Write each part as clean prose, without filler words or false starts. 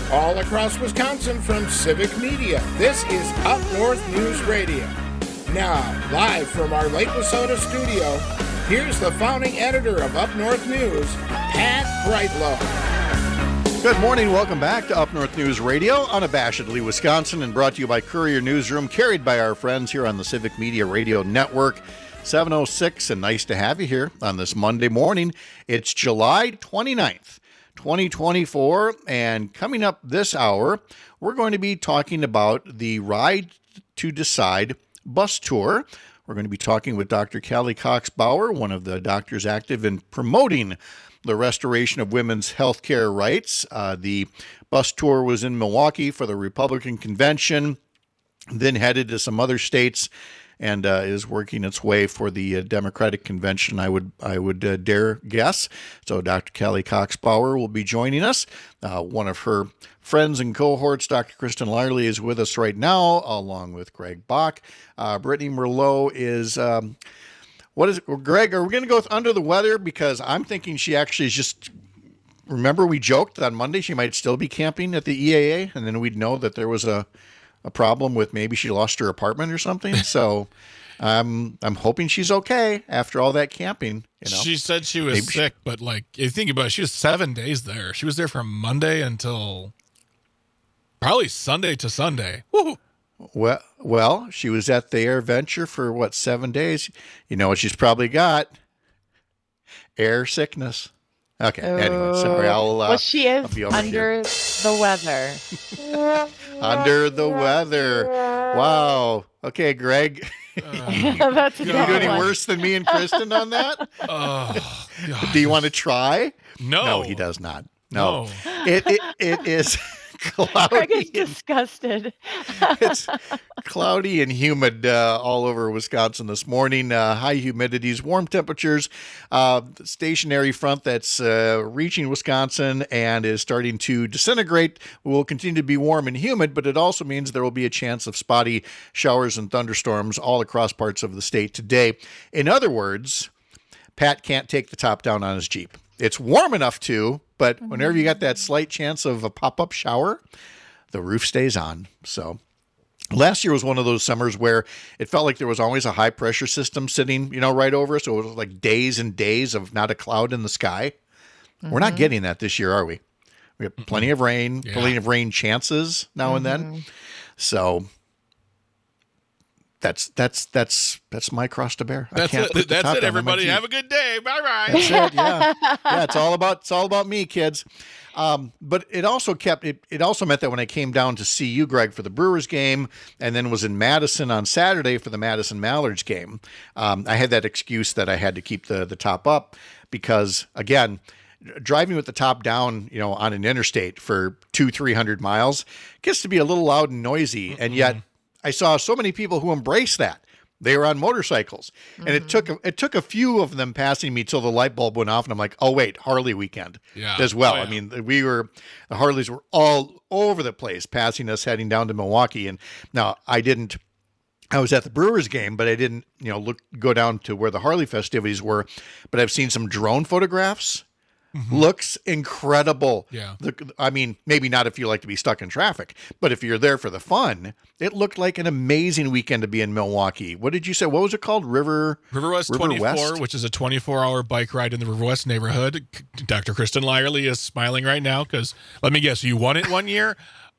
all across Wisconsin from Civic Media. This is Up North News Radio. Now, live from our Lake Wissota studio, here's the founding editor of Up North News, Pat Brightlow. Good morning. Welcome back to Up North News Radio, unabashedly Wisconsin, and brought to you by Courier Newsroom, carried by our friends here on the Civic Media Radio Network. 7:06, and nice to have you here on this Monday morning. It's July 29th, 2024, and coming up this hour, we're going to be talking about the Ride to Decide bus tour. We're going to be talking with Dr. Callie Cox-Bauer, one of the doctors active in promoting the restoration of women's health care rights. The bus tour was in Milwaukee for the Republican convention, then headed to some other states, and is working its way for the Democratic convention, I would dare guess. So Dr. Callie Cox-Bauer will be joining us. One of her friends and cohorts, Dr. Kristen Lyerly, is with us right now, along with Greg Bach. Brittany Merlot is... Greg, are we going to go under the weather? Because I'm thinking she actually is just... Remember we joked on Monday she might still be camping at the EAA, and then we'd know that there was a problem with maybe she lost her apartment or something. So I'm hoping she's okay after all that camping. You know? She said she was sick, but like, if you think about it, she was 7 days there. She was there from Monday until probably Sunday to Sunday. Woo! Well, she was at the AirVenture for 7 days. You know what she's probably got? Air sickness. Okay. Anyway, sorry. Well, she is under the weather. Under the weather. Wow. Okay, Greg. That's you do any worse than me and Kristen on that? Oh, God. Do you want to try? No, he does not. No. It is cloudy. Greg is disgusted. It's cloudy and humid all over Wisconsin this morning. High humidities, warm temperatures, stationary front that's reaching Wisconsin and is starting to disintegrate. Will continue to be warm and humid, but it also means there will be a chance of spotty showers and thunderstorms all across parts of the state today. In other words, Pat can't take the top down on his Jeep. It's warm enough to, but whenever you got that slight chance of a pop-up shower, the roof stays on. So last year was one of those summers where it felt like there was always a high-pressure system sitting, right over us. So it was like days and days of not a cloud in the sky. We're not getting that this year, are we? We have plenty of rain, plenty of rain chances now and then. So that's my cross to bear. That's it. Everybody have a good day. Bye bye. That's it. Yeah. It's all about me, kids. But it also meant that when I came down to see you, Greg, for the Brewers game, and then was in Madison on Saturday for the Madison Mallards game, I had that excuse that I had to keep the top up because, again, driving with the top down, on an interstate for 200-300 miles gets to be a little loud and noisy, and yet I saw so many people who embrace that. They were on motorcycles, and it took a few of them passing me till the light bulb went off, and I'm like, oh wait, Harley weekend as well. I mean, the Harleys were all over the place, passing us heading down to Milwaukee. And now I was at the Brewers game, but I didn't, go down to where the Harley festivities were. But I've seen some drone photographs. Looks incredible. Yeah. I mean, maybe not if you like to be stuck in traffic, but if you're there for the fun, it looked like an amazing weekend to be in Milwaukee. What did you say? What was it called? Riverwest 24, which is a 24-hour bike ride in the Riverwest neighborhood. Dr. Kristen Lyerly is smiling right now because, let me guess, you won it one year?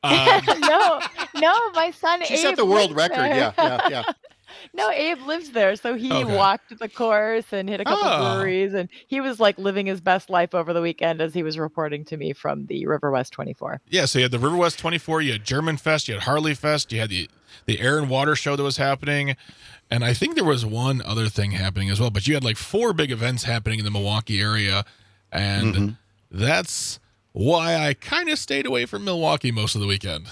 No, my son She Abe set the world record. There. Yeah. No, Abe lives there, so he walked the course and hit a couple breweries, and he was like living his best life over the weekend as he was reporting to me from the Riverwest 24. Yeah, so you had the Riverwest 24, you had German Fest, you had Harley Fest, you had the Air and Water show that was happening, and I think there was one other thing happening as well, but you had like 4 big events happening in the Milwaukee area, and that's why I kind of stayed away from Milwaukee most of the weekend.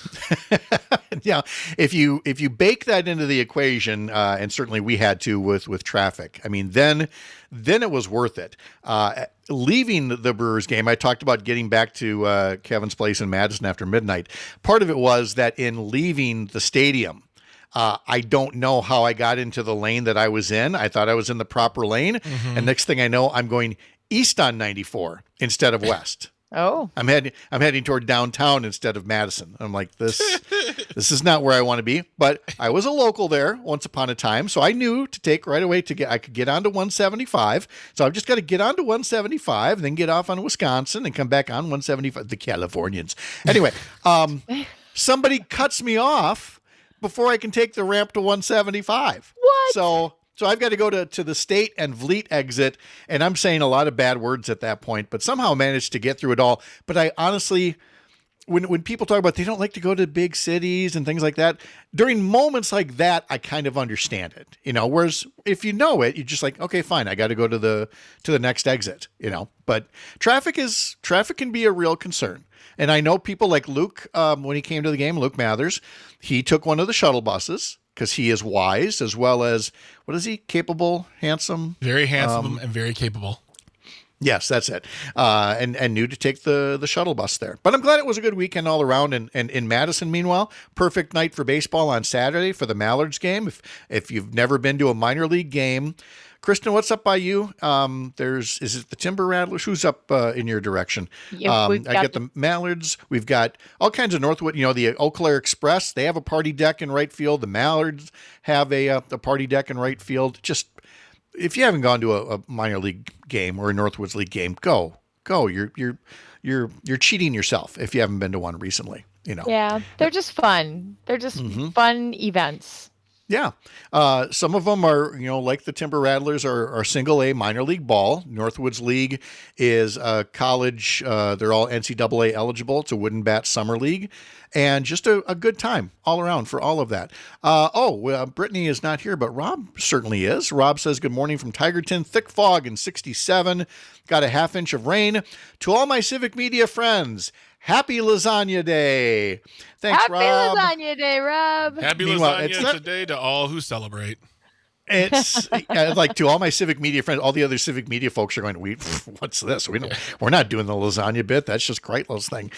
Yeah, if you bake that into the equation, and certainly we had to with traffic, I mean, then it was worth it. Leaving the Brewers game, I talked about getting back to Kevin's place in Madison after midnight. Part of it was that in leaving the stadium, I don't know how I got into the lane that I was in. I thought I was in the proper lane, and next thing I know, I'm going east on 94 instead of west. Oh, I'm heading toward downtown instead of Madison. I'm like, this is not where I want to be. But I was a local there once upon a time, so I knew to take right away I could get onto 175. So I've just got to get onto 175, then get off on Wisconsin and come back on 175. The Californians. Anyway, somebody cuts me off before I can take the ramp to 175. What? So I've got to go to the State and Vliet exit, and I'm saying a lot of bad words at that point, but somehow managed to get through it all. But I honestly, when people talk about they don't like to go to big cities and things like that, during moments like that, I kind of understand it, whereas if you know it, you're just like, okay, fine, I got to go to the next exit, but traffic can be a real concern. And I know people like Luke, when he came to the game, Luke Mathers, he took one of the shuttle buses, because he is wise, as well as, what is he? Capable, handsome? Very handsome and very capable. Yes, that's it. And knew to take the shuttle bus there. But I'm glad it was a good weekend all around. And in Madison, meanwhile, perfect night for baseball on Saturday for the Mallards game. If you've never been to a minor league game, Kristen, what's up by you? Is it the Timber Rattlers? Who's up in your direction? Yeah, I get the Mallards. We've got all kinds of Northwood. The Eau Claire Express. They have a party deck in right field. The Mallards have a party deck in right field. Just if you haven't gone to a minor league game or a Northwoods League game, go. You're cheating yourself if you haven't been to one recently. Yeah, they're just fun. They're just fun events. Yeah. Some of them are, like the Timber Rattlers are single A minor league ball. Northwoods League is college. They're all NCAA eligible. It's a wooden bat summer league, and just a good time all around for all of that. Brittany is not here, but Rob certainly is. Rob says, good morning from Tigerton. Thick fog and 67. Got a half inch of rain. To all my Civic Media friends, happy Lasagna Day. Thanks, Rob. Happy Lasagna Day, Rob. Happy Lasagna today to all who celebrate. It's like to all my Civic Media friends, all the other Civic Media folks are going, what's this? We're not doing the lasagna bit. That's just Kreitlow's thing.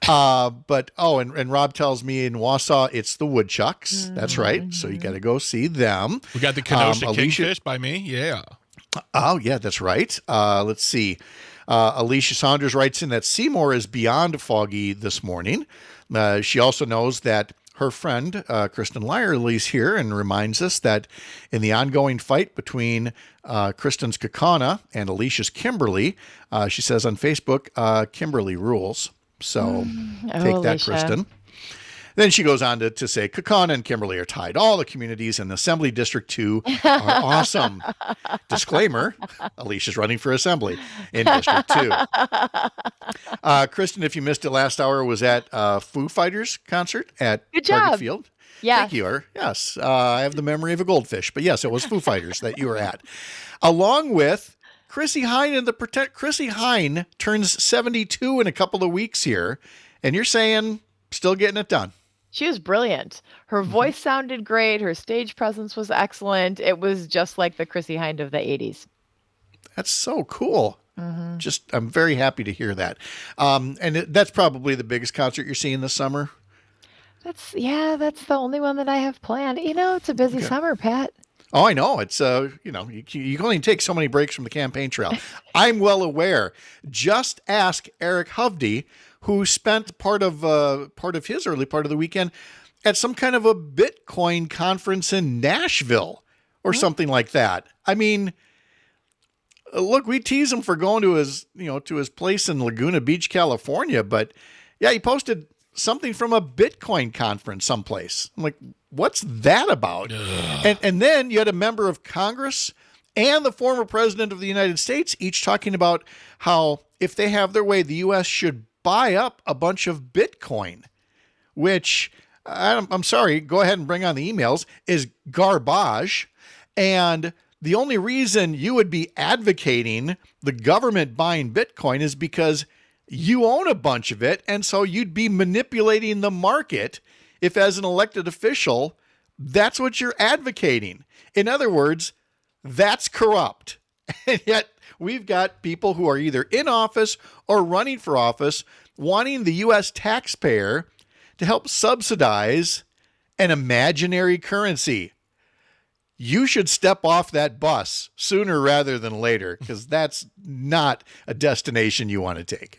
And Rob tells me in Wausau, it's the Woodchucks. That's right. So you got to go see them. We got the Kenosha Kingfish by me. Yeah. Oh, yeah, that's right. Let's see. Alicia Saunders writes in that Seymour is beyond foggy this morning. She also knows that her friend, Kristen Lyerly's here, and reminds us that in the ongoing fight between Kristen's Kakana and Alicia's Kimberly, she says on Facebook, Kimberly rules. So take that, Alicia. Kristen. Then she goes on to say, Kakana and Kimberly are tied. All the communities in Assembly District 2 are awesome. Disclaimer, Alicia's running for Assembly in District 2. Kristen, if you missed it last hour, was at Foo Fighters concert at Good Target job. Field. Yeah. Thank you. Yes, I have the memory of a goldfish. But yes, it was Foo Fighters that you were at. Along with Chrissy Hine Chrissy Hine turns 72 in a couple of weeks here. And you're saying still getting it done. She was brilliant. Her voice sounded great. Her stage presence was excellent. It was just like the Chrissy Hynde of the 80s. That's so cool. I'm very happy to hear that. That's probably the biggest concert you're seeing this summer. That's the only one that I have planned. It's a busy summer, Pat. Oh, I know. It's, you can only take so many breaks from the campaign trail. I'm well aware. Just ask Eric Hovde, who spent part of his early part of the weekend at some kind of a Bitcoin conference in Nashville or something like that. I mean, look, we tease him for going to his place in Laguna Beach, California, but yeah, he posted something from a Bitcoin conference someplace. I'm like, what's that about? And then you had a member of Congress and the former president of the United States each talking about how if they have their way, the U.S. should buy up a bunch of Bitcoin, which I'm sorry, go ahead and bring on the emails, is garbage. And the only reason you would be advocating the government buying Bitcoin is because you own a bunch of it. And so you'd be manipulating the market if, as an elected official, that's what you're advocating. In other words, that's corrupt. And yet we've got people who are either in office or running for office wanting the U.S. taxpayer to help subsidize an imaginary currency. You should step off that bus sooner rather than later, because that's not a destination you want to take.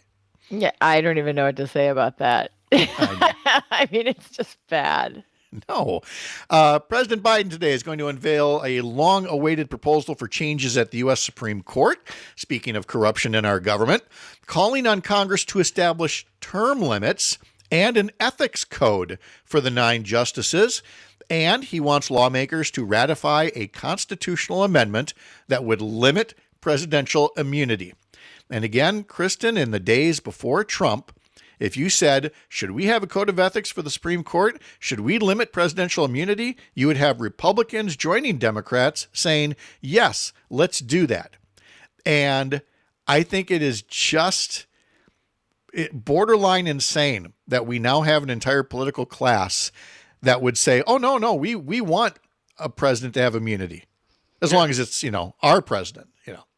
Yeah, I don't even know what to say about that. I mean, it's just bad. No. President Biden today is going to unveil a long-awaited proposal for changes at the U.S. Supreme Court, speaking of corruption in our government, calling on Congress to establish term limits and an ethics code for the 9 justices. And he wants lawmakers to ratify a constitutional amendment that would limit presidential immunity. And again, Kristen, in the days before Trump, if you said, should we have a code of ethics for the Supreme Court? Should we limit presidential immunity? You would have Republicans joining Democrats saying, yes, let's do that. And I think it is just borderline insane that we now have an entire political class that would say, oh, no, we want a president to have immunity as long as it's, our president,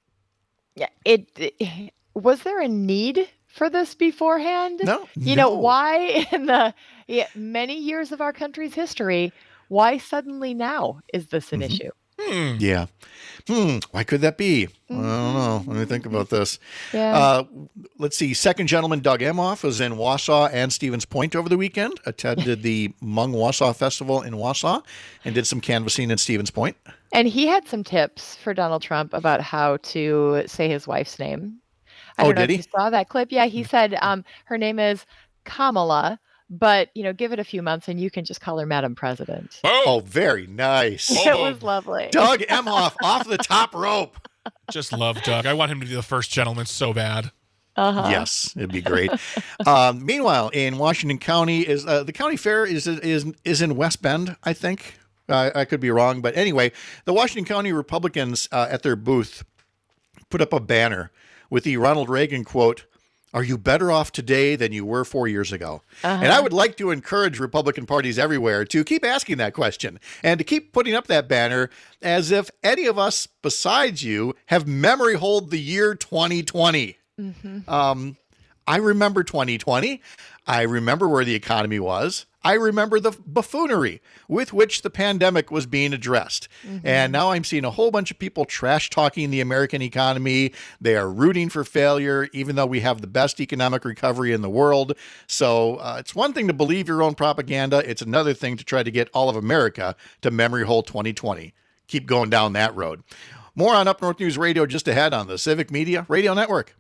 Yeah, was there a need for this beforehand? No. Why in the many years of our country's history, why suddenly now is this an issue? Yeah. Why could that be? I don't know. Let me think about this. Yeah. Let's see. Second gentleman Doug Emhoff was in Wausau and Stevens Point over the weekend, attended the Hmong Wausau Festival in Wausau, and did some canvassing in Stevens Point. And he had some tips for Donald Trump about how to say his wife's name. I don't know if you saw that clip. Yeah, he said her name is Kamala, but, give it a few months and you can just call her Madam President. Oh, very nice. It was lovely. Doug Emhoff off the top rope. Just love Doug. I want him to be the first gentleman so bad. Uh-huh. Yes, it'd be great. Meanwhile, in Washington County, is the county fair is in West Bend, I think. I could be wrong, but anyway, the Washington County Republicans at their booth put up a banner with the Ronald Reagan quote, "Are you better off today than you were 4 years ago?" Uh-huh. And I would like to encourage Republican parties everywhere to keep asking that question and to keep putting up that banner as if any of us besides you have memory hold the year 2020. Mm-hmm. I remember 2020. I remember where the economy was. I remember the buffoonery with which the pandemic was being addressed. Mm-hmm. And now I'm seeing a whole bunch of people trash talking the American economy. They are rooting for failure, even though we have the best economic recovery in the world. So it's one thing to believe your own propaganda. It's another thing to try to get all of America to memory hold 2020. Keep going down that road. More on Up North News Radio just ahead on the Civic Media Radio Network.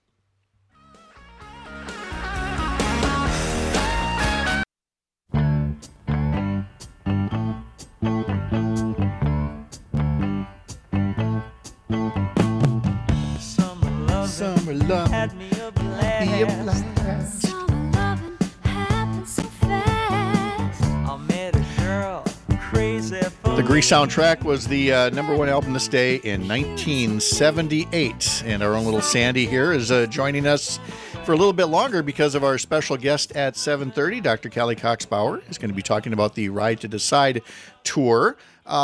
Summer love had me a blast. Summer loving happened so fast. I met a girl crazy for The Grease soundtrack was the number one album this day in 1978. And our own little Sandy here is joining us for a little bit longer because of our special guest at 7:30. Dr. Callie Cox-Bauer is going to be talking about the Ride to Decide tour.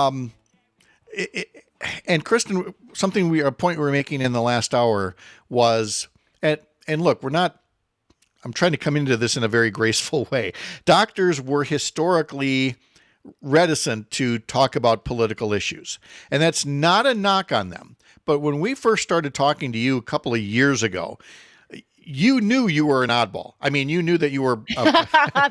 And Kristen, a point we were making in the last hour was, and look, I'm trying to come into this in a very graceful way. Doctors were historically reticent to talk about political issues, and that's not a knock on them. But when we first started talking to you a couple of years ago, you knew you were an oddball. I mean, you knew that you were, a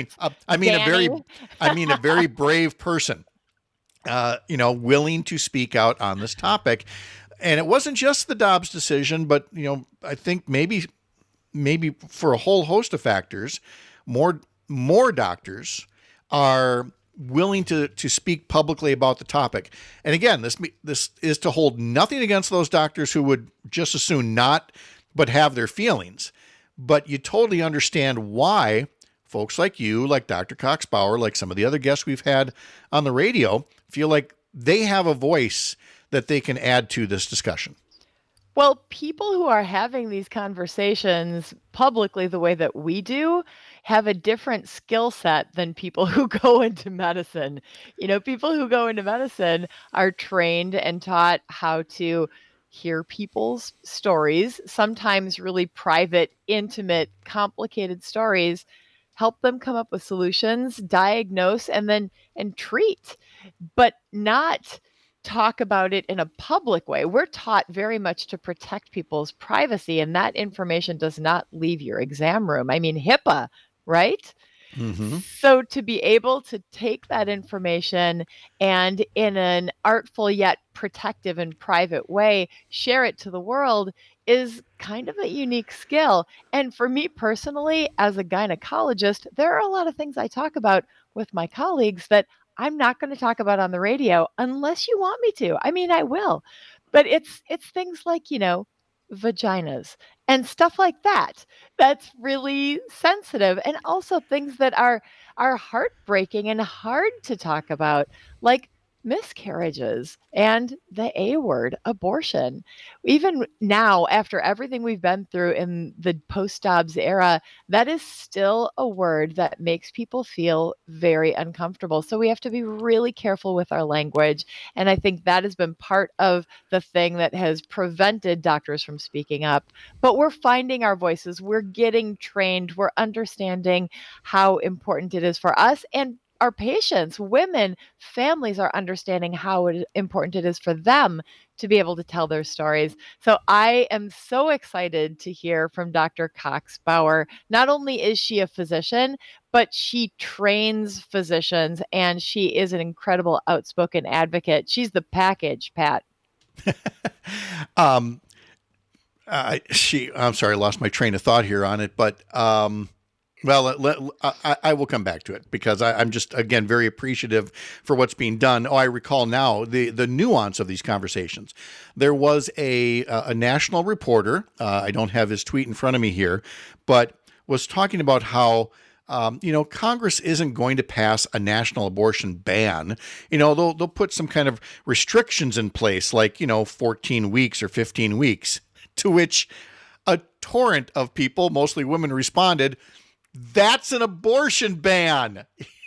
very brave person. Willing to speak out on this topic. And it wasn't just the Dobbs decision, but, I think maybe for a whole host of factors, more doctors are willing to speak publicly about the topic. And again, this is to hold nothing against those doctors who would just as soon not, but have their feelings. But you totally understand why folks like you, like Dr. Cox-Bauer, like some of the other guests we've had on the radio, feel like they have a voice that they can add to this discussion. Well, people who are having these conversations publicly the way that we do have a different skill set than people who go into medicine. People who go into medicine are trained and taught how to hear people's stories, sometimes really private, intimate, complicated stories, help them come up with solutions, diagnose, and treat, but not talk about it in a public way. We're taught very much to protect people's privacy, and that information does not leave your exam room. I mean, HIPAA, right? Mm-hmm. So to be able to take that information and in an artful yet protective and private way, share it to the world is kind of a unique skill. And for me personally, as a gynecologist, there are a lot of things I talk about with my colleagues that I'm not going to talk about on the radio unless you want me to. I mean, I will. But it's things like, vaginas and stuff like that. That's really sensitive, and also things that are heartbreaking and hard to talk about, like miscarriages and the A word, abortion. Even now, after everything we've been through in the post-Dobbs era, that is still a word that makes people feel very uncomfortable. So we have to be really careful with our language. And I think that has been part of the thing that has prevented doctors from speaking up. But we're finding our voices. We're getting trained. We're understanding how important it is for us and our patients, women, families are understanding how important it is for them to be able to tell their stories. So I am so excited to hear from Dr. Cox Bauer. Not only is she a physician, but she trains physicians and she is an incredible outspoken advocate. She's the package, Pat. I'm sorry, I lost my train of thought here on it, but well, I will come back to it because I'm just, again, very appreciative for what's being done. Oh, I recall now the nuance of these conversations. There was a national reporter, I don't have his tweet in front of me here, but was talking about how Congress isn't going to pass a national abortion ban. They'll put some kind of restrictions in place, like, 14 weeks or 15 weeks, to which a torrent of people, mostly women, responded, "That's an abortion ban."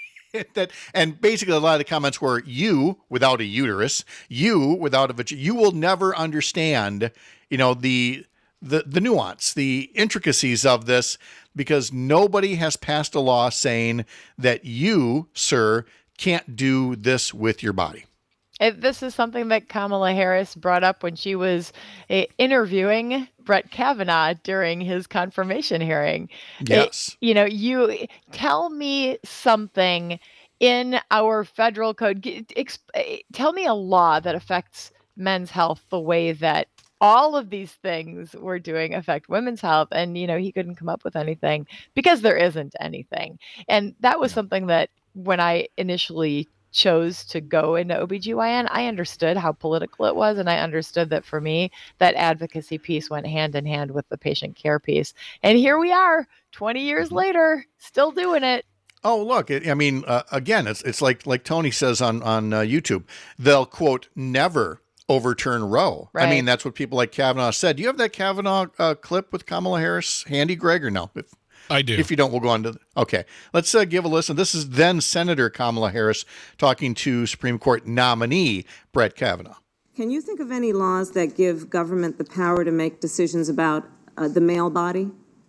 And basically a lot of the comments were, you without a uterus, you without a vagina, you will never understand, the nuance, the intricacies of this, because nobody has passed a law saying that you, sir, can't do this with your body. This is something that Kamala Harris brought up when she was interviewing Brett Kavanaugh during his confirmation hearing. Yes. You tell me something in our federal code. Tell me a law that affects men's health the way that all of these things we're doing affect women's health. And, he couldn't come up with anything because there isn't anything. And that was something that when I initially chose to go into OBGYN, I understood how political it was. And I understood that for me, that advocacy piece went hand in hand with the patient care piece. And here we are 20 years later, still doing it. Oh, look, again, it's like Tony says on YouTube, they'll quote, never overturn Roe. Right. I mean, that's what people like Kavanaugh said. Do you have that Kavanaugh clip with Kamala Harris handy, Greg, or no? I do. If you don't, we'll go on to... Okay. Let's give a listen. This is then Senator Kamala Harris talking to Supreme Court nominee Brett Kavanaugh. Can you think of any laws that give government the power to make decisions about the male body?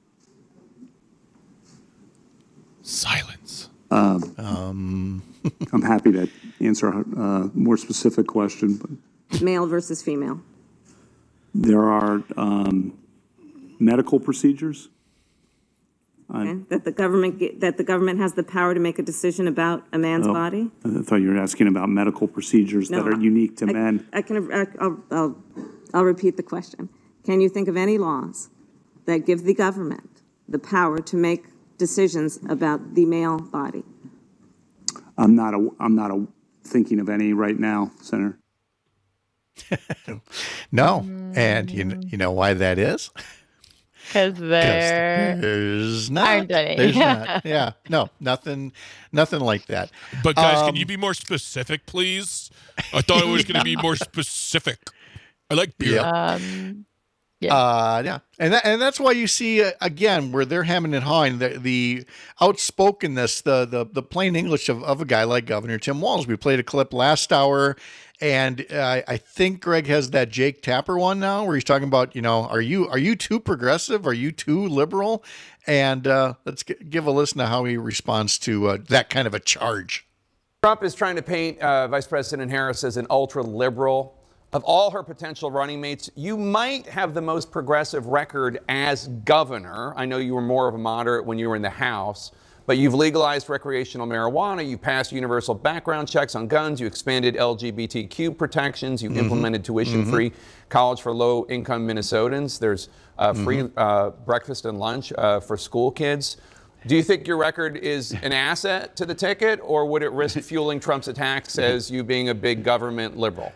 Silence. I'm happy to answer a more specific question, but Male versus female. there are medical procedures. Okay? That the government has the power to make a decision about a man's body. I thought you were asking about medical procedures that are unique to men. I'll repeat the question. Can you think of any laws that give the government the power to make decisions about the male body? I'm not thinking of any right now, Senator. No. And you know why that is? Because there's not. aren't any. There's not. Yeah. No, nothing like that. But guys, can you be more specific, please? I thought it was going to be more specific. I like beer. Yeah. And that's why you see again where they're hemming and hawing the outspokenness, the plain English of a guy like Governor Tim Walz. We played a clip last hour, and I think Greg has that Jake Tapper one now where he's talking about, are you too progressive? Are you too liberal? And let's give a listen to how he responds to that kind of a charge. Trump is trying to paint Vice President Harris as an ultra-liberal. Of all her potential running mates, you might have the most progressive record as governor. I know you were more of a moderate when you were in the House, but you've legalized recreational marijuana, you passed universal background checks on guns, you expanded LGBTQ protections, you implemented tuition-free college for low-income Minnesotans. There's free breakfast and lunch for school kids. Do you think your record is an asset to the ticket, or would it risk fueling Trump's attacks as you being a big government liberal?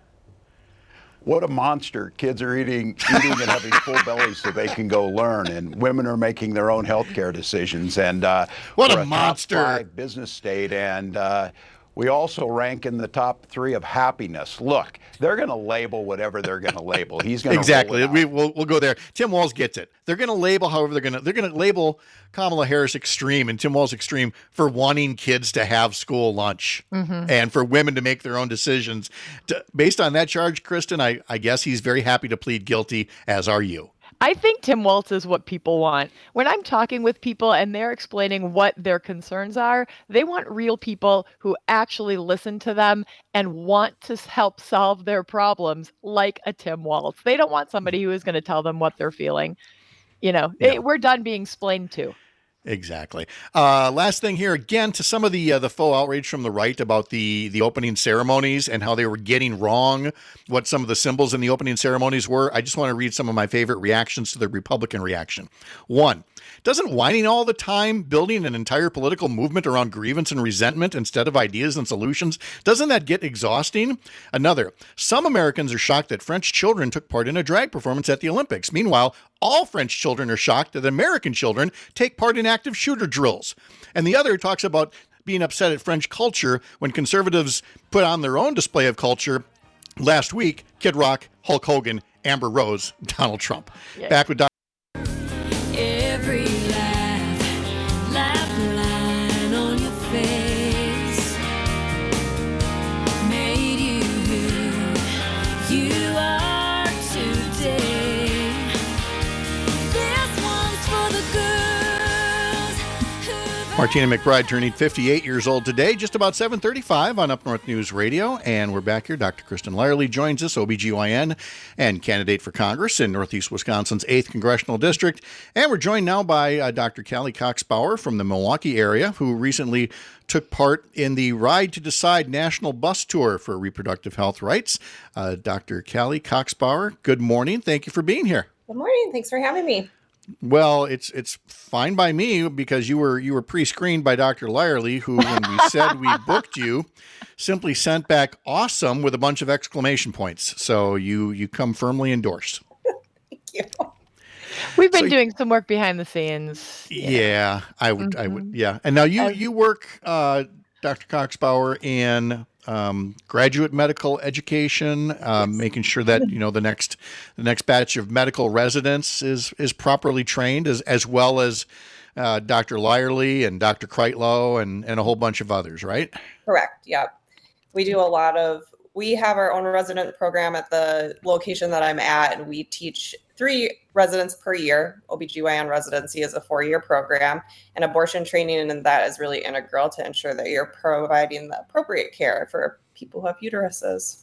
What a monster. Kids are eating and having full bellies so they can go learn, and women are making their own healthcare decisions. And what we're a monster. Top 5 business state, and we also rank in the top 3 of happiness. Look, they're going to label whatever they're going to label. He's going to exactly. We'll go there. Tim Walz gets it. They're going to label however they're going to label Kamala Harris extreme and Tim Walz extreme for wanting kids to have school lunch and for women to make their own decisions. Based on that charge, Kristen, I guess he's very happy to plead guilty, as are you. I think Tim Walz is what people want. When I'm talking with people and they're explaining what their concerns are, they want real people who actually listen to them and want to help solve their problems, like a Tim Walz. They don't want somebody who is going to tell them what they're feeling. We're done being explained to. Exactly. Last thing here, again, to some of the faux outrage from the right about the opening ceremonies and how they were getting wrong what some of the symbols in the opening ceremonies were. I just want to read some of my favorite reactions to the Republican reaction. 1, doesn't whining all the time, building an entire political movement around grievance and resentment instead of ideas and solutions, doesn't that get exhausting? Another, some Americans are shocked that French children took part in a drag performance at the Olympics. Meanwhile, all French children are shocked that American children take part in active shooter drills. And the other talks about being upset at French culture when conservatives put on their own display of culture last week: Kid Rock, Hulk Hogan, Amber Rose, Donald Trump. Yeah. Back with Dr. Every laugh line on your face made you who you are today. This one's for the girls. Martina McBride turning 58 years old today, just about 7:35 on Up North News Radio. And we're back here. Dr. Kristen Lyerly joins us, OBGYN and candidate for Congress in Northeast Wisconsin's 8th Congressional District. And we're joined now by Dr. Callie Cox-Bauer from the Milwaukee area, who recently took part in the Ride to Decide National Bus Tour for Reproductive Health Rights. Dr. Callie Cox-Bauer, good morning. Thank you for being here. Good morning. Thanks for having me. Well, it's fine by me because you were pre-screened by Dr. Lyerly, who, when we said we booked you, simply sent back awesome with a bunch of exclamation points. So you come firmly endorsed. Thank you. We've been doing some work behind the scenes. Yeah, I would. Yeah. And now you work, Dr. Cox-Bauer, in graduate medical education, making sure that the next batch of medical residents is properly trained, as well as Dr. Lyerly and Dr. Kreitlow and a whole bunch of others, right? Correct. Yep. We do we have our own resident program at the location that I'm at, and we teach 3 residents per year. OBGYN residency is a 4-year program, and abortion training, and that is really integral to ensure that you're providing the appropriate care for people who have uteruses.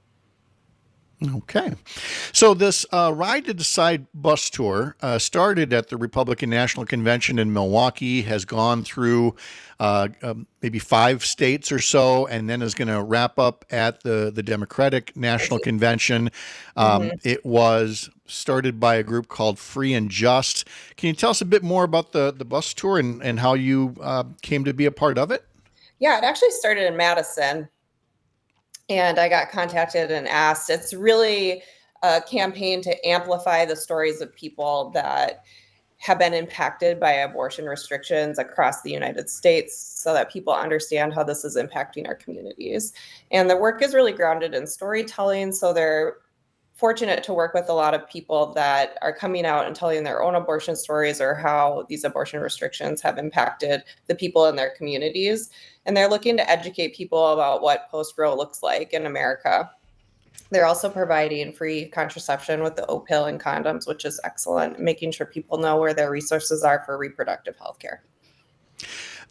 Okay. So this Ride to Decide bus tour started at the Republican National Convention in Milwaukee, has gone through maybe 5 states or so, and then is going to wrap up at the Democratic National Convention. It was started by a group called Free and Just. Can you tell us a bit more about the bus tour and how you came to be a part of it? Yeah, it actually started in Madison. And I got contacted and asked. It's really a campaign to amplify the stories of people that have been impacted by abortion restrictions across the United States so that people understand how this is impacting our communities. And the work is really grounded in storytelling. So they're fortunate to work with a lot of people that are coming out and telling their own abortion stories or how these abortion restrictions have impacted the people in their communities. And they're looking to educate people about what post-Roe looks like in America. They're also providing free contraception with the O pill and condoms, which is excellent, making sure people know where their resources are for reproductive health care.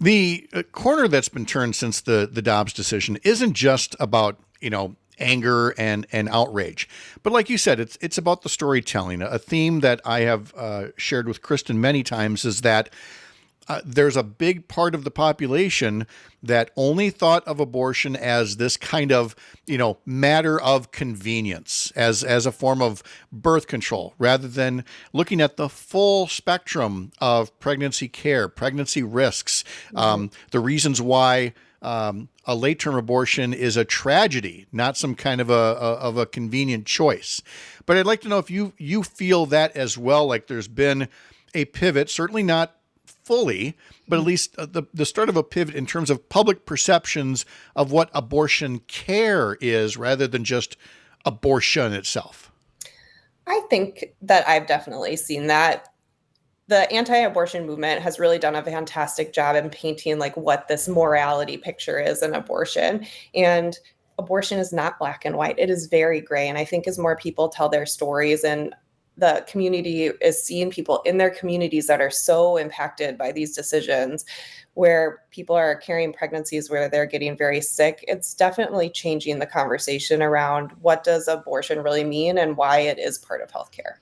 The corner that's been turned since the Dobbs decision isn't just about, anger and outrage, but like you said, it's about the storytelling. A theme that I have shared with Kristen many times is that there's a big part of the population that only thought of abortion as this kind of, matter of convenience, as a form of birth control, rather than looking at the full spectrum of pregnancy care, pregnancy risks, the reasons why a late-term abortion is a tragedy, not some kind of a convenient choice. But I'd like to know if you feel that as well, like there's been a pivot, certainly not fully, but at least the start of a pivot in terms of public perceptions of what abortion care is rather than just abortion itself. I think that I've definitely seen that. The anti-abortion movement has really done a fantastic job in painting like what this morality picture is in abortion. And abortion is not black and white. It is very gray. And I think as more people tell their stories and the community is seeing people in their communities that are so impacted by these decisions, where people are carrying pregnancies where they're getting very sick, it's definitely changing the conversation around what does abortion really mean and why it is part of healthcare.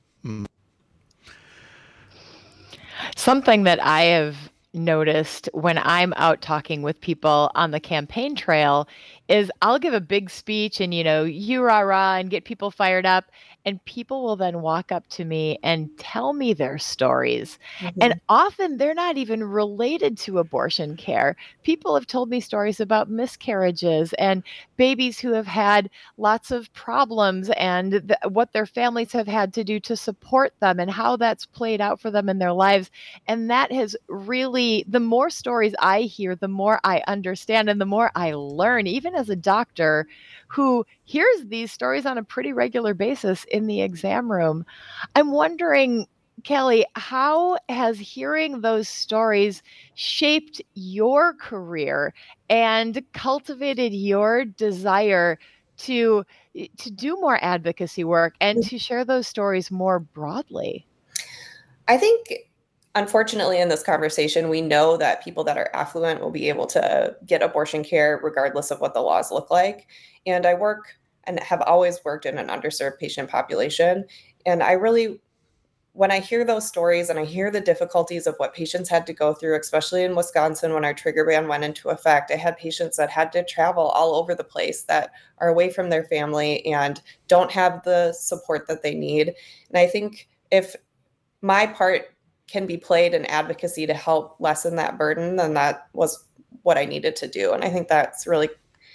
Something that I have noticed when I'm out talking with people on the campaign trail is I'll give a big speech and, you rah rah and get people fired up. And people will then walk up to me and tell me their stories. And often they're not even related to abortion care. People have told me stories about miscarriages and babies who have had lots of problems and what their families have had to do to support them and how that's played out for them in their lives. And that has really, the more stories I hear, the more I understand and the more I learn, even as a doctor who hears these stories on a pretty regular basis in the exam room. I'm wondering, Kelly, how has hearing those stories shaped your career and cultivated your desire to do more advocacy work and to share those stories more broadly? I think, unfortunately, in this conversation, we know that people that are affluent will be able to get abortion care regardless of what the laws look like. And I work and have always worked in an underserved patient population. And when I hear those stories and I hear the difficulties of what patients had to go through, especially in Wisconsin when our trigger ban went into effect, I had patients that had to travel all over the place that are away from their family and don't have the support that they need. And I think if my part can be played in advocacy to help lessen that burden, then that was what I needed to do. And I think that's really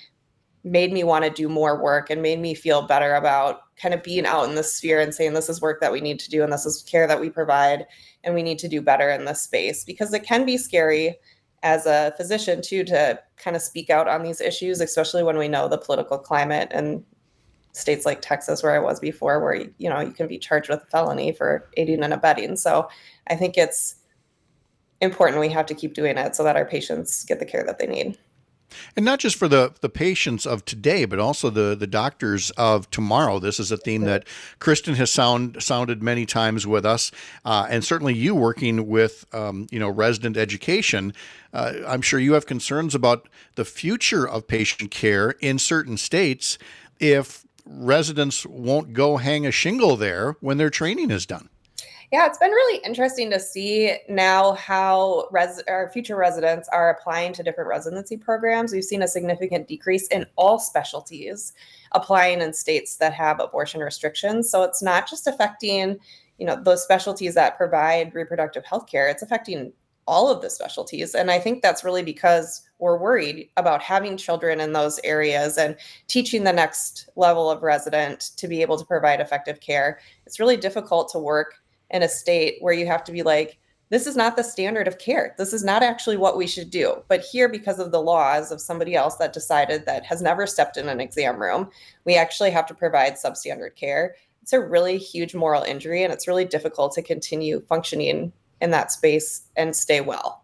made me want to do more work and made me feel better about kind of being out in the sphere and saying, this is work that we need to do and this is care that we provide and we need to do better in this space, because it can be scary as a physician too to kind of speak out on these issues, especially when we know the political climate in states like Texas, where I was before, where you can be charged with a felony for aiding and abetting. So I think it's important we have to keep doing it so that our patients get the care that they need. And not just for the patients of today, but also the doctors of tomorrow. This is a theme that Kristen has sounded many times with us, and certainly you working with resident education. I'm sure you have concerns about the future of patient care in certain states if residents won't go hang a shingle there when their training is done. Yeah, it's been really interesting to see now how our future residents are applying to different residency programs. We've seen a significant decrease in all specialties applying in states that have abortion restrictions. So it's not just affecting, those specialties that provide reproductive health care. It's affecting all of the specialties. And I think that's really because we're worried about having children in those areas and teaching the next level of resident to be able to provide effective care. It's really difficult to work in a state where you have to be like, this is not the standard of care. This is not actually what we should do. But here, because of the laws of somebody else that decided that has never stepped in an exam room, we actually have to provide substandard care. It's a really huge moral injury, and it's really difficult to continue functioning in that space and stay well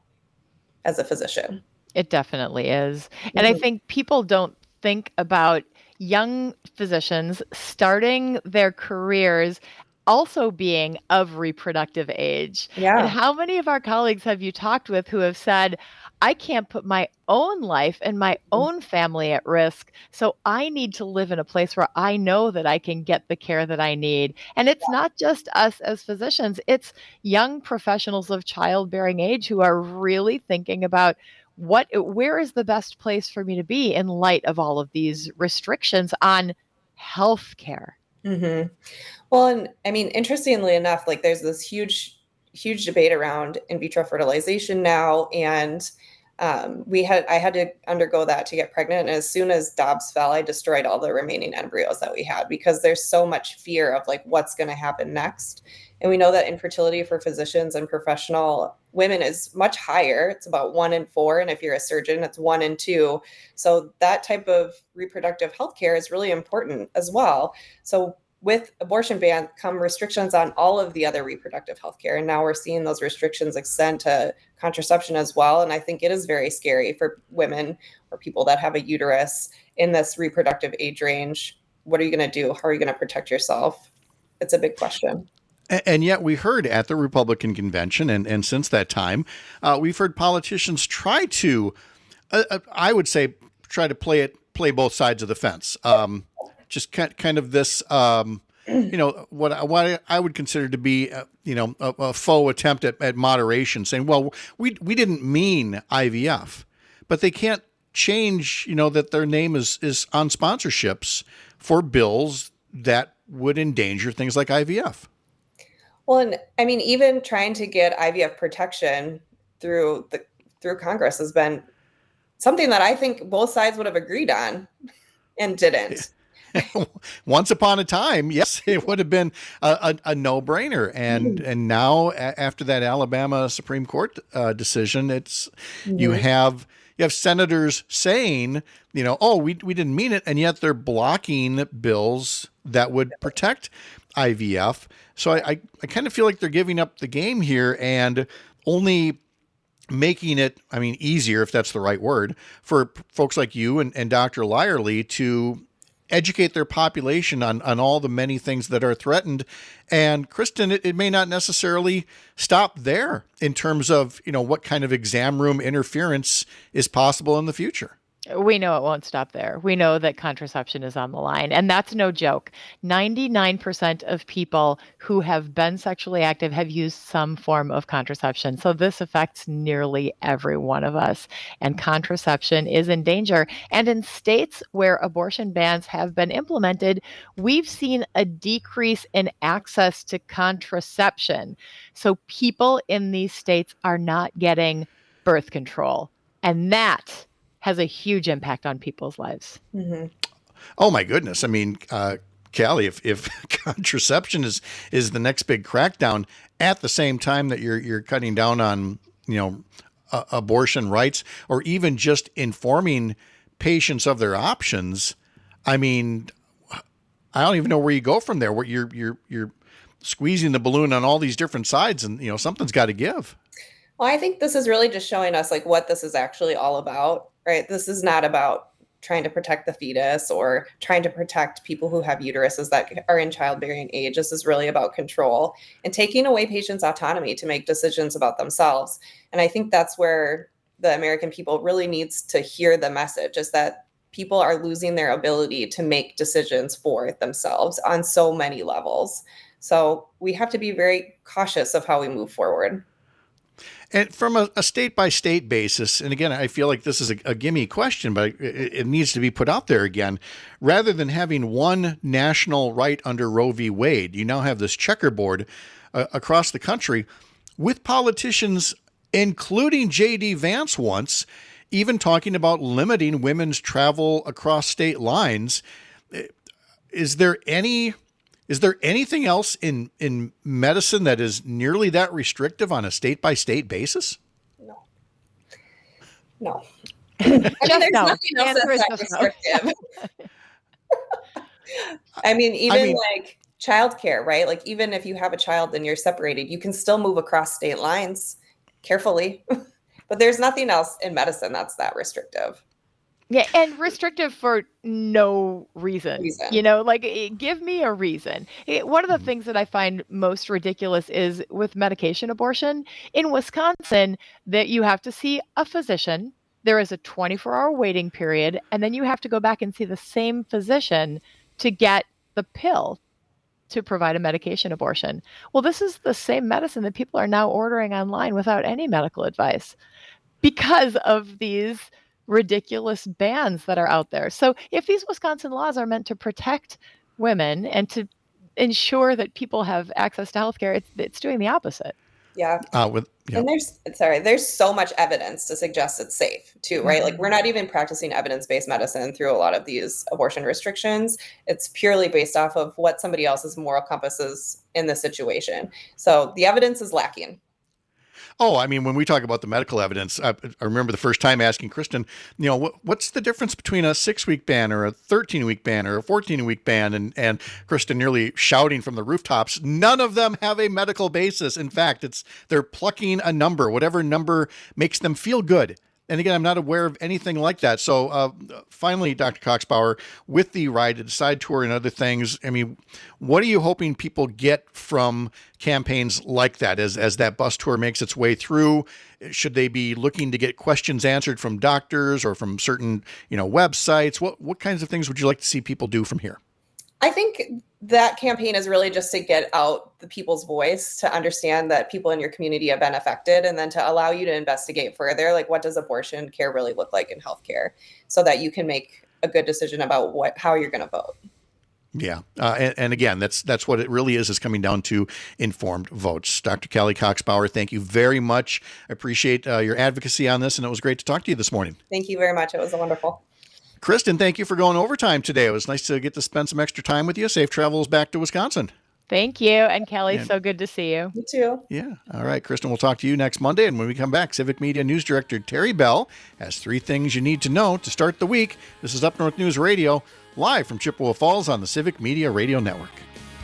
as a physician. It definitely is. And I think people don't think about young physicians starting their careers also being of reproductive age. Yeah. And how many of our colleagues have you talked with who have said, I can't put my own life and my own family at risk. So I need to live in a place where I know that I can get the care that I need. And it's not just us as physicians, it's young professionals of childbearing age who are really thinking about where is the best place for me to be in light of all of these restrictions on health care. Mm-hmm. Well, and I mean, interestingly enough, like there's this huge debate around in vitro fertilization now. And I had to undergo that to get pregnant. And as soon as Dobbs fell, I destroyed all the remaining embryos that we had because there's so much fear of like what's going to happen next. And we know that infertility for physicians and professional women is much higher. It's about 1 in 4. And if you're a surgeon, it's 1 in 2. So that type of reproductive health care is really important as well. So with abortion ban come restrictions on all of the other reproductive health care. And now we're seeing those restrictions extend to contraception as well. And I think it is very scary for women or people that have a uterus in this reproductive age range. What are you going to do? How are you going to protect yourself? It's a big question. And yet we heard at the Republican convention, and since that time, we've heard politicians try to, I would say, try to play both sides of the fence. Just kind of this, what I would consider to be, a faux attempt at moderation, saying, well, we didn't mean IVF, but they can't change, that their name is on sponsorships for bills that would endanger things like IVF. Well, and I mean, even trying to get IVF protection through Congress has been something that I think both sides would have agreed on and didn't. Once upon a time, yes, it would have been a no-brainer. And now after that Alabama Supreme Court decision, you have senators saying, we didn't mean it. And yet they're blocking bills that would protect IVF. So I kind of feel like they're giving up the game here and only making it, easier, if that's the right word, for folks like you and Dr. Lyerly to educate their population on all the many things that are threatened. And Kristen, it may not necessarily stop there in terms of, what kind of exam room interference is possible in the future. We know it won't stop there. We know that contraception is on the line. And that's no joke. 99% of people who have been sexually active have used some form of contraception. So this affects nearly every one of us. And contraception is in danger. And in states where abortion bans have been implemented, we've seen a decrease in access to contraception. So people in these states are not getting birth control. And that has a huge impact on people's lives. Mm-hmm. Oh my goodness. Callie, if contraception is the next big crackdown at the same time that you're cutting down on, abortion rights, or even just informing patients of their options, I don't even know where you go from there. Where you're squeezing the balloon on all these different sides, and something's got to give. Well, I think this is really just showing us like what this is actually all about, right? This is not about trying to protect the fetus or trying to protect people who have uteruses that are in childbearing age. This is really about control and taking away patients' autonomy to make decisions about themselves. And I think that's where the American people really needs to hear the message, is that people are losing their ability to make decisions for themselves on so many levels. So we have to be very cautious of how we move forward. And from a state-by-state basis, and again, I feel like this is a gimme question, but it needs to be put out there again. Rather than having one national right under Roe v. Wade, you now have this checkerboard across the country with politicians, including J.D. Vance once, even talking about limiting women's travel across state lines. Is there anything else in medicine that is nearly that restrictive on a state-by-state basis? No. There's nothing else that's that restrictive. Like childcare, right? Like even if you have a child and you're separated, you can still move across state lines carefully. But there's nothing else in medicine that's that restrictive. Yeah, and restrictive for no reason. Give me a reason. One of the things that I find most ridiculous is with medication abortion in Wisconsin that you have to see a physician. There is a 24-hour waiting period, and then you have to go back and see the same physician to get the pill to provide a medication abortion. Well, this is the same medicine that people are now ordering online without any medical advice because of these ridiculous bans that are out there. So if these Wisconsin laws are meant to protect women and to ensure that people have access to healthcare, it's doing the opposite. Yeah. And there's so much evidence to suggest it's safe too, right? Like we're not even practicing evidence-based medicine through a lot of these abortion restrictions. It's purely based off of what somebody else's moral compass is in the situation. So the evidence is lacking. Oh, I mean, when we talk about the medical evidence, I remember the first time asking Kristen, what's the difference between a 6-week ban or a 13-week ban or a 14-week ban? And Kristen nearly shouting from the rooftops, none of them have a medical basis. In fact, they're plucking a number, whatever number makes them feel good. And again, I'm not aware of anything like that. So finally, Dr. Coxbauer, with the Ride to Decide tour and other things, I mean, what are you hoping people get from campaigns like that as that bus tour makes its way through? Should they be looking to get questions answered from doctors or from certain, websites? What kinds of things would you like to see people do from here? I think that campaign is really just to get out the people's voice, to understand that people in your community have been affected, and then to allow you to investigate further, like what does abortion care really look like in healthcare, so that you can make a good decision about how you're going to vote. Yeah. And again, that's what it really is coming down to informed votes. Dr. Kelly Coxbauer, thank you very much. I appreciate your advocacy on this, and it was great to talk to you this morning. Thank you very much. It was wonderful. Kristen, thank you for going overtime today. It was nice to get to spend some extra time with you. Safe travels back to Wisconsin. Thank you. And Kelly, so good to see you. You too. Yeah. All right, Kristen, we'll talk to you next Monday. And when we come back, Civic Media News Director Terry Bell has 3 things you need to know to start the week. This is Up North News Radio, live from Chippewa Falls on the Civic Media Radio Network.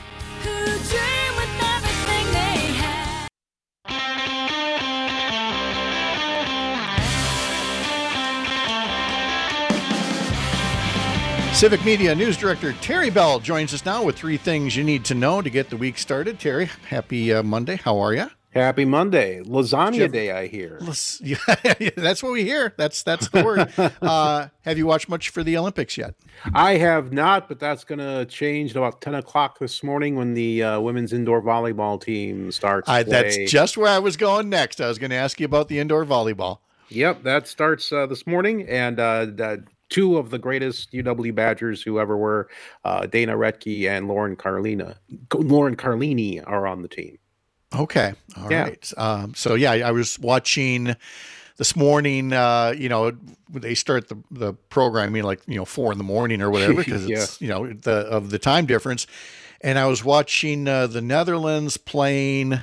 Civic Media News Director Terry Bell joins us now with 3 things you need to know to get the week started. Terry, happy Monday. How are you? Happy Monday. Lasagna Day, I hear. Yeah, that's what we hear. That's the word. Have you watched much for the Olympics yet? I have not, but that's going to change at about 10 o'clock this morning when the women's indoor volleyball team starts play. That's just where I was going next. I was going to ask you about the indoor volleyball. That starts this morning, and 2 of the greatest UW Badgers who ever were, Dana Retke and Lauren Carlini, are on the team. Okay. All right. I was watching this morning, they start the programming 4 in the morning or whatever, because it's, of the time difference. And I was watching the Netherlands playing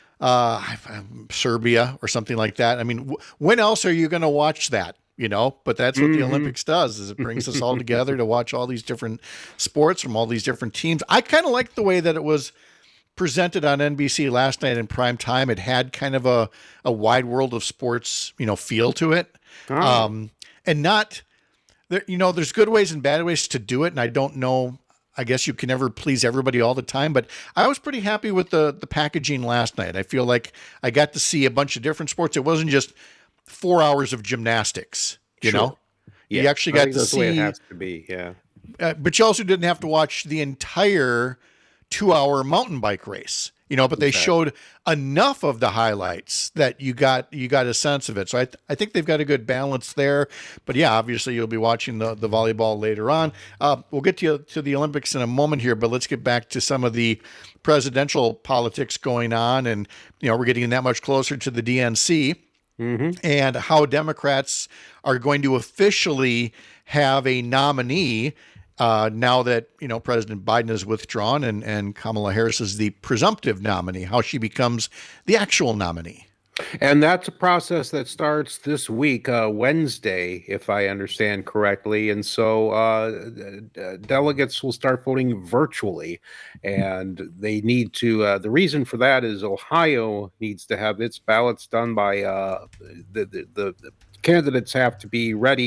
Serbia or something like that. I mean, when else are you going to watch that? But that's what the Olympics does, is it brings us all together to watch all these different sports from all these different teams. I kind of like the way that it was presented on NBC last night in prime time. It had kind of a wide world of sports, feel to it. And not there, there's good ways and bad ways to do it. And I don't know, I guess you can never please everybody all the time, but I was pretty happy with the packaging last night. I feel like I got to see a bunch of different sports. It wasn't just 4 hours of gymnastics, you know? Yeah. You actually got to that's see. The way it has to be, yeah. But you also didn't have to watch the entire 2-hour mountain bike race, but they showed enough of the highlights that you got a sense of it. So I think they've got a good balance there. But yeah, obviously you'll be watching the volleyball later on. We'll get to the Olympics in a moment here, but let's get back to some of the presidential politics going on. And, we're getting that much closer to the DNC. And how Democrats are going to officially have a nominee now that, President Biden has withdrawn and Kamala Harris is the presumptive nominee, how she becomes the actual nominee. And that's a process that starts this week, Wednesday, if I understand correctly. And so delegates will start voting virtually, and they need to. The reason for that is Ohio needs to have its ballots done by the candidates have to be ready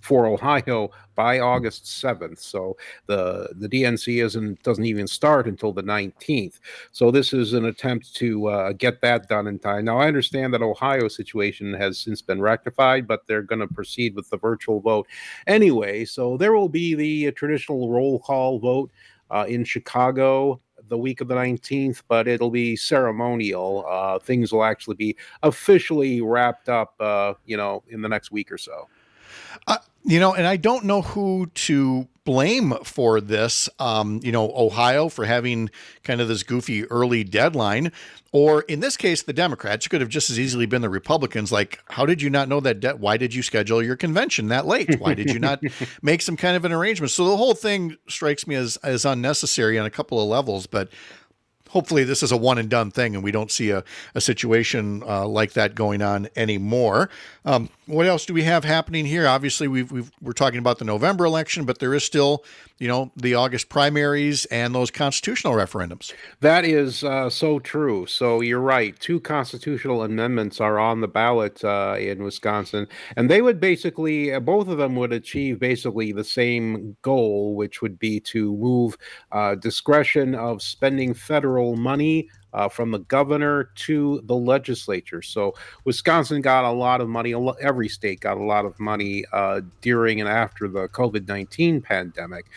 for Ohio by August 7th. So the DNC doesn't even start until the 19th. So this is an attempt to get that done in time. Now, I understand that Ohio situation has since been rectified, but they're going to proceed with the virtual vote anyway. So there will be the traditional roll call vote in Chicago the week of the 19th, but it'll be ceremonial. Things will actually be officially wrapped up, in the next week or so. And I don't know who to blame for this, Ohio for having kind of this goofy early deadline, or in this case, the Democrats. It could have just as easily been the Republicans. Like, how did you not know that? Why did you schedule your convention that late? Why did you not make some kind of an arrangement? So the whole thing strikes me as unnecessary on a couple of levels, but hopefully this is a one and done thing and we don't see a situation like that going on anymore. What else do we have happening here? Obviously, we're talking about the November election, but there is still, the August primaries and those constitutional referendums. That is so true. So you're right. 2 constitutional amendments are on the ballot in Wisconsin, and they would basically, both of them would achieve basically the same goal, which would be to move discretion of spending federal money from the governor to the legislature. So Wisconsin got a lot of money. Every state got a lot of money during and after the COVID-19 pandemic.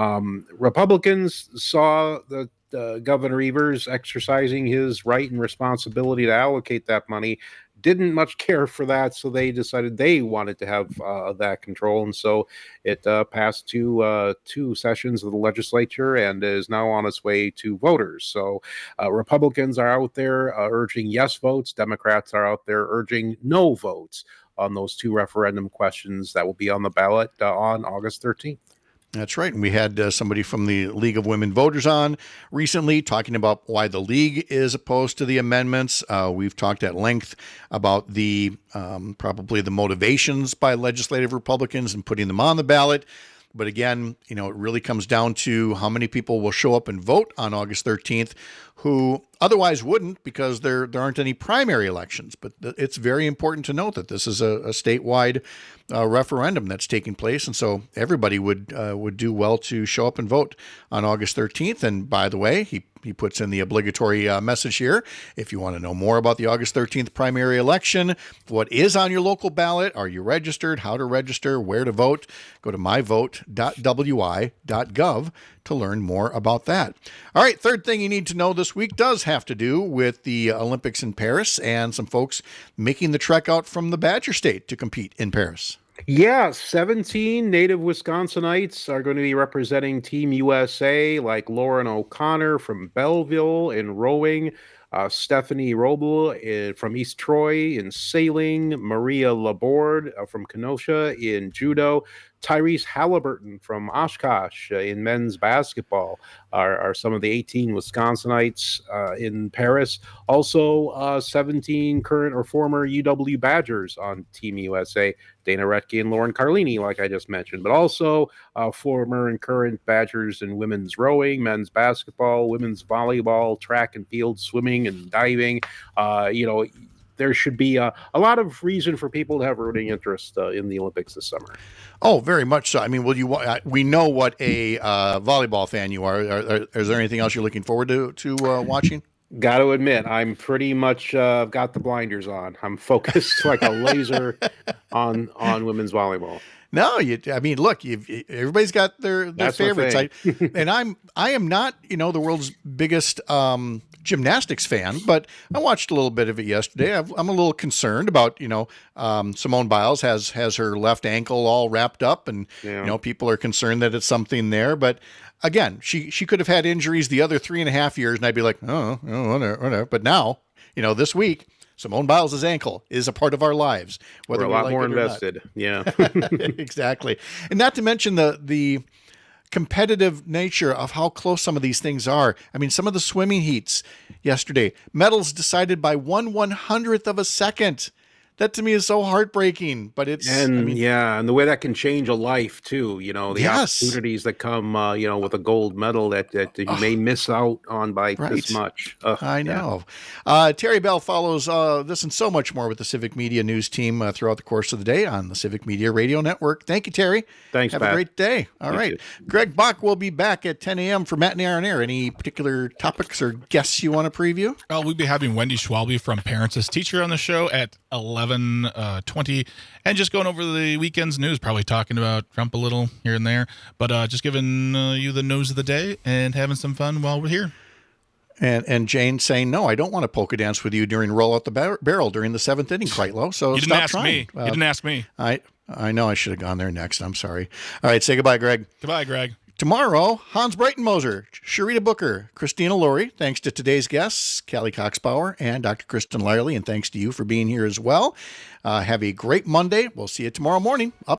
Republicans saw Governor Evers exercising his right and responsibility to allocate that money. Didn't much care for that, so they decided they wanted to have that control, and so it passed two sessions of the legislature and is now on its way to voters. So Republicans are out there urging yes votes. Democrats are out there urging no votes on those 2 referendum questions that will be on the ballot on August 13th. That's right. And we had somebody from the League of Women Voters on recently talking about why the League is opposed to the amendments. We've talked at length about the probably the motivations by legislative Republicans in putting them on the ballot. But again, it really comes down to how many people will show up and vote on August 13th who otherwise wouldn't, because there aren't any primary elections. But it's very important to note that this is a statewide referendum that's taking place. And so everybody would do well to show up and vote on August 13th. And by the way, he puts in the obligatory message here. If you want to know more about the August 13th primary election, what is on your local ballot, are you registered, how to register, where to vote, go to myvote.wi.gov to learn more about that. All right, third thing you need to know this week does have to do with the Olympics in Paris and some folks making the trek out from the Badger State to compete in Paris. Yeah, 17 native Wisconsinites are going to be representing Team USA, like Lauren O'Connor from Belleville in rowing, Stephanie Roble from East Troy in sailing, Maria Laborde from Kenosha in judo, Tyrese Halliburton from Oshkosh in men's basketball are some of the 18 Wisconsinites in Paris. Also, 17 current or former UW Badgers on Team USA, Dana Retke and Lauren Carlini, like I just mentioned, but also former and current Badgers in women's rowing, men's basketball, women's volleyball, track and field, swimming and diving. There should be a lot of reason for people to have rooting interest in the Olympics this summer. Oh, very much so. I mean, we know what a volleyball fan you are. Is there anything else you're looking forward to watching? Got to admit, I'm pretty much got the blinders on. I'm focused like a laser on women's volleyball. No, look, everybody's got their favorites. I am not, the world's biggest gymnastics fan, but I watched a little bit of it yesterday. I'm a little concerned about, Simone Biles has her left ankle all wrapped up, and people are concerned that it's something there. But again, she could have had injuries the other 3.5 years, and I'd be like, oh, whatever. But now, this week, Simone Biles' ankle is a part of our lives. We're a lot more invested. Yeah, exactly. And not to mention the competitive nature of how close some of these things are. I mean, some of the swimming heats yesterday, medals decided by 1/100th of a second. That to me is so heartbreaking, but it's, and the way that can change a life too, the Yes. opportunities that come, with a gold medal that you may miss out on by this much. I know. Terry Bell follows this and so much more with the Civic Media News team throughout the course of the day on the Civic Media Radio Network. Thank you, Terry. Thanks, Have Pat. a great day. All right. too. Greg Bach will be back at 10 a.m. for Matinee on Air. Any particular topics or guests you want to preview? Well, we'll be having Wendy Schwalbe from Parents as Teacher on the show at 11:20, and just going over the weekend's news, probably talking about Trump a little here and there, but just giving you the news of the day and having some fun while we're here. And Jane saying, no, I don't want to polka dance with you during Roll Out the Barrel during the 7th inning, quite low. So You didn't stop ask trying. me. You didn't ask me. I know I should have gone there next. I'm sorry. All right, say goodbye, Greg. Goodbye, Greg. Tomorrow, Hans Breitenmoser, Sharita Booker, Christina Laurie. Thanks to today's guests, Callie Coxbauer and Dr. Kristen Lyerly, and thanks to you for being here as well. Have a great Monday. We'll see you tomorrow morning. Up